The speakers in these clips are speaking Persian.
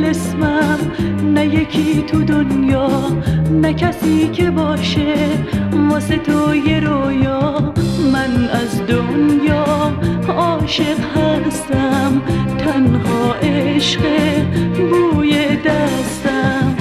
تلسمم، نه یکی تو دنیا، نه کسی که باشه واسه تو یه رویا. من از دنیا عاشق هستم، تنها عشق بوی دستم.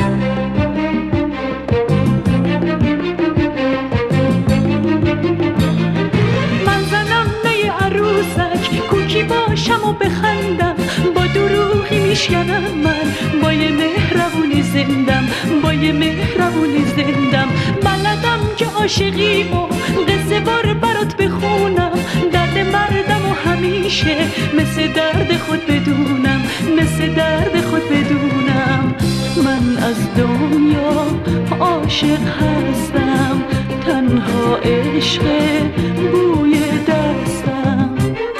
من زنم نه عروسک، کوکی باشم و بخندم، با دروغی میشکنم من با یه مهربونی زندم، با یه مهربونی زندم. بلدم که عاشقیمو قصه بار برات بخونم، درد مردم و همیشه مثل درد خود بدونم، مثل درد خود بدونم. من از دنیا عاشق هستم، تنها عشق بوی دستم.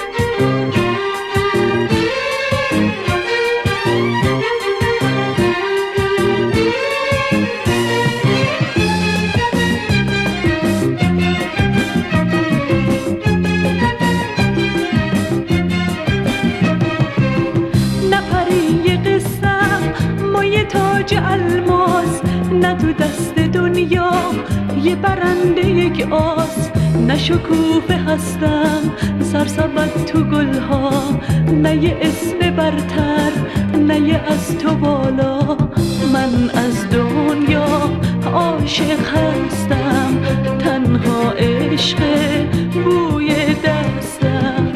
تاج الماس، نه تو دست دنیا یه برنده یک آس، نه شکوفه هستم سرسبد تو گلها، نه یه اسم برتر، نه یه از تو بالا. من از دنیا عاشق هستم، تنها عشق بوی دستم.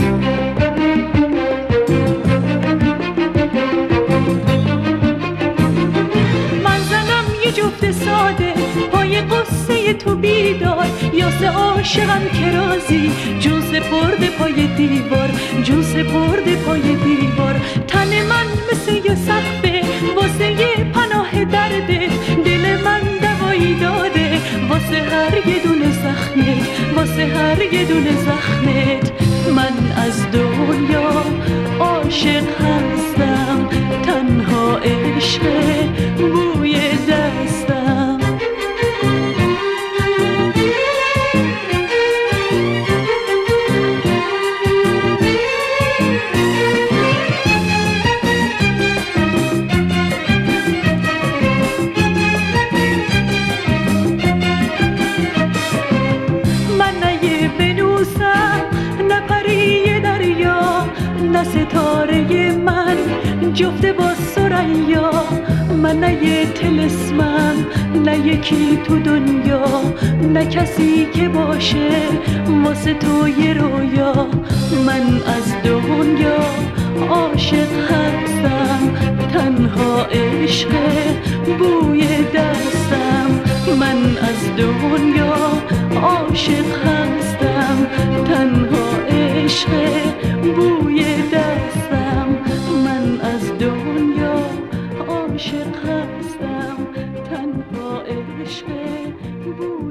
جفت ساده پای قصه تو بیدار، یاسه عاشقم که رازی جون سپرده پای دیوار، جون سپرده پای دیوار. تن من مثل یه سقفه واسه یه پناه درده، دل من دوایی داده واسه هر یه دونه زخمت، واسه هر یه دونه زخمت. من از دنیا عاشق هستم، تنها عشق بوی دستم. من نه یه ونوسم، نه پری دریا، نه ستاره من جفت با ثریا. من نه یه طلسمم، نه یکی تو دنیا، نه کسی که باشه واسه تو یه رویا. من از دنیا عاشق هستم، تنها عشق بوی دستم. من از دنیا عاشق هستم، تنها عشق بوی دستم. من از دنیا عاشق هستم، تنها عشق بوی